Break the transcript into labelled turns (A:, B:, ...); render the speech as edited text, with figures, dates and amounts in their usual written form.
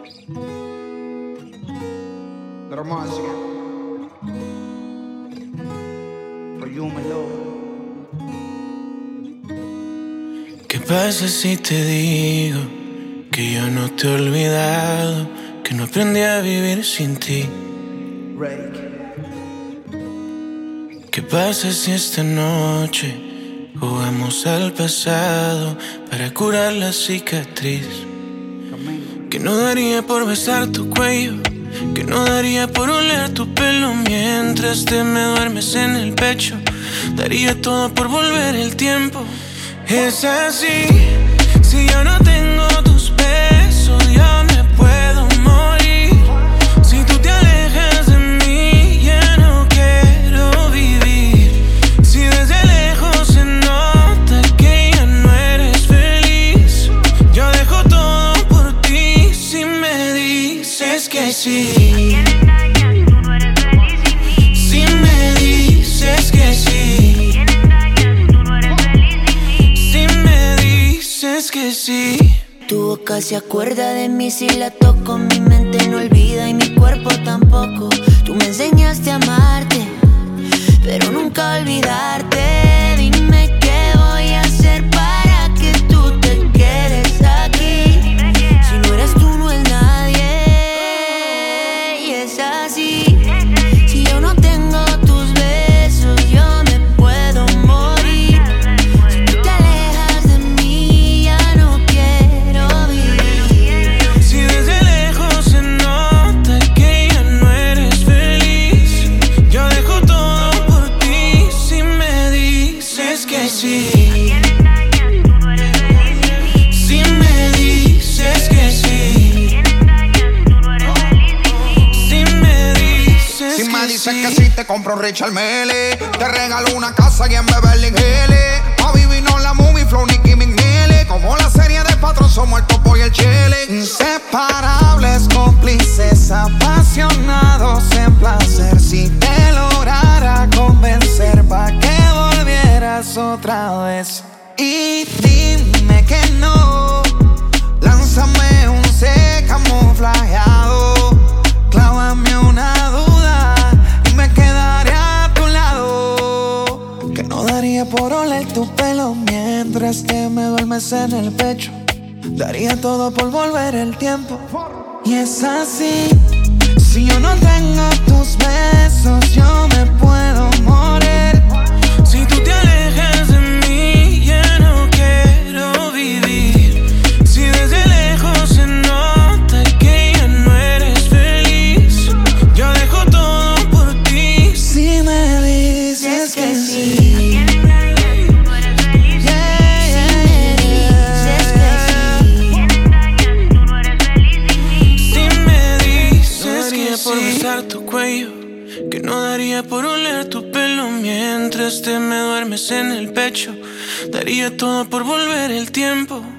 A: Громадське. Поюмelo.
B: ¿Qué pasa si te digo que yo no te he olvidado, que no aprendí a vivir sin ti?
A: Rake.
B: ¿Qué pasa si esta noche jugamos al pasado para curar la cicatriz? Que no daría por besar tu cuello, que no daría por oler tu pelo mientras te me duermes en el pecho. Daría todo por volver el tiempo. Es así, si yo no tengo tus besos, yo me puedo morir. Si tú te alejas de mí, ya no quiero vivir. Si desde lejos se nota que ya no eres feliz, yo dejo todo por ti si me dices que sí. Si me dices que sí. Es que sí.
C: Tu boca se acuerda de mí si la toco. Mi mente no olvida y mi cuerpo tampoco. Tú me enseñaste a amarte, pero nunca a olvidarte. Dime qué voy a hacer para que tú te quedes aquí. Si no eres tú, no es nadie. Y es así. Si yo no tengo tus besos, yo me puedo morir. Si tú te alejas de mí, ya no quiero vivir.
B: Si desde lejos se nota que ya no eres feliz, yo dejo todo por ti si me dices que sí. Si me dices que sí. Si me dices
A: Si me
B: que
A: dices
B: sí.
A: que sí, te compro Richard Mille. Te regalo una casa aquí en Beverly Hills. Pa' vivirnos la movie, flow, Nicki Minaj. Como la serie de Patrón, somos el topo y el chile. Inseparables, cómplices, apasionados en placer. Si te lograra convencer pa' que volvieras otra vez. Y dime que no. Lánzame un C camuflajeado. Clávame una duda y me quedaré a tu lado. Que no daría por oler tu pelo mientras te me duermes en el pecho. Daría todo por volver el tiempo. Y es así. Si yo no tengo tus besos, yo me puedo morir.
B: Si tú te alejas de mí, ya no quiero vivir. Si desde lejos se nota que ya no eres feliz, yo dejo todo por ti.
A: Si me dices que sí.
B: Por besar tu cuello, que no daría por oler tu pelo mientras te me duermes en el pecho. Daría todo por volver el tiempo.